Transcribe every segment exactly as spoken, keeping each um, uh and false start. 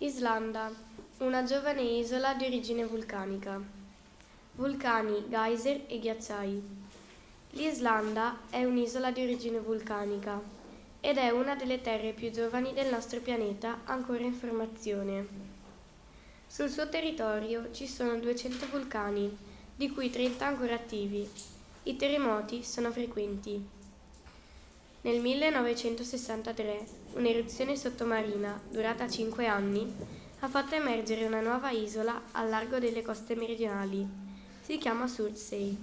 Islanda, una giovane isola di origine vulcanica. Vulcani, geyser e ghiacciai. L'Islanda è un'isola di origine vulcanica ed è una delle terre più giovani del nostro pianeta ancora in formazione. Sul suo territorio ci sono duecento vulcani, di cui trenta ancora attivi. I terremoti sono frequenti. Nel millenovecentosessantatré un'eruzione sottomarina, durata cinque anni, ha fatto emergere una nuova isola al largo delle coste meridionali. Si chiama Surtsey.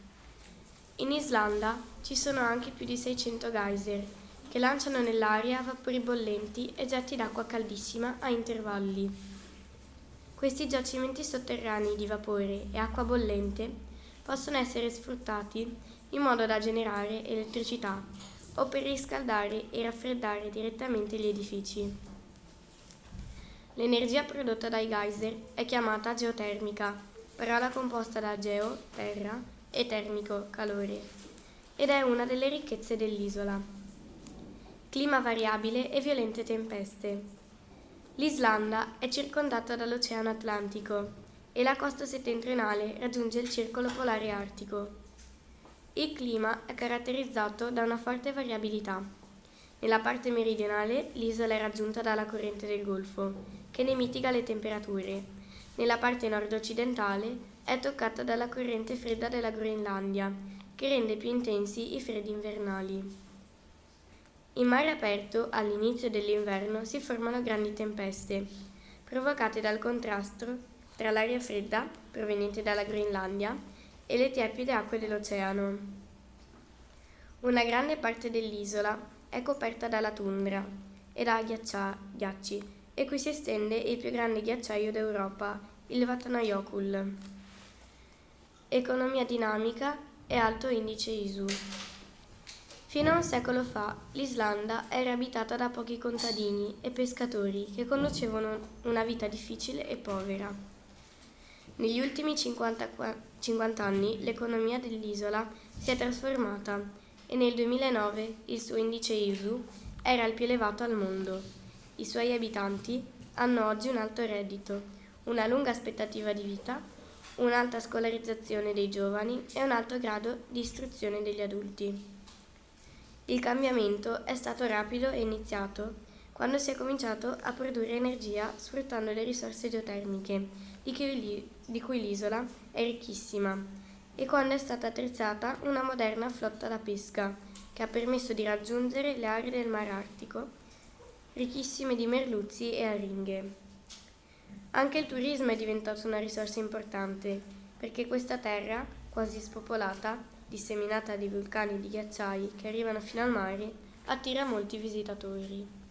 In Islanda ci sono anche più di seicento geyser, che lanciano nell'aria vapori bollenti e getti d'acqua caldissima a intervalli. Questi giacimenti sotterranei di vapore e acqua bollente possono essere sfruttati in modo da generare elettricità o per riscaldare e raffreddare direttamente gli edifici. L'energia prodotta dai geyser è chiamata geotermica, parola composta da geo, terra, e termico, calore, ed è una delle ricchezze dell'isola. Clima variabile e violente tempeste. L'Islanda è circondata dall'Oceano Atlantico e la costa settentrionale raggiunge il circolo polare artico. Il clima è caratterizzato da una forte variabilità. Nella parte meridionale l'isola è raggiunta dalla corrente del Golfo, che ne mitiga le temperature. Nella parte nord-occidentale è toccata dalla corrente fredda della Groenlandia, che rende più intensi i freddi invernali. In mare aperto, all'inizio dell'inverno, si formano grandi tempeste, provocate dal contrasto tra l'aria fredda, proveniente dalla Groenlandia, e le tiepide acque dell'oceano. Una grande parte dell'isola è coperta dalla tundra e da ghiaccia- ghiacci e qui si estende il più grande ghiacciaio d'Europa, il Vatnajökull. Economia dinamica e alto indice I S U. Fino a un secolo fa l'Islanda era abitata da pochi contadini e pescatori che conducevano una vita difficile e povera. Negli ultimi cinquanta, cinquanta anni l'economia dell'isola si è trasformata e nel duemilanove il suo indice I S U era il più elevato al mondo. I suoi abitanti hanno oggi un alto reddito, una lunga aspettativa di vita, un'alta scolarizzazione dei giovani e un alto grado di istruzione degli adulti. Il cambiamento è stato rapido e iniziato quando si è cominciato a produrre energia sfruttando le risorse geotermiche, di cui, di cui l'isola è ricchissima, e quando è stata attrezzata una moderna flotta da pesca, che ha permesso di raggiungere le aree del Mar Artico, ricchissime di merluzzi e aringhe. Anche il turismo è diventato una risorsa importante, perché questa terra, quasi spopolata, disseminata di vulcani e di ghiacciai che arrivano fino al mare, attira molti visitatori.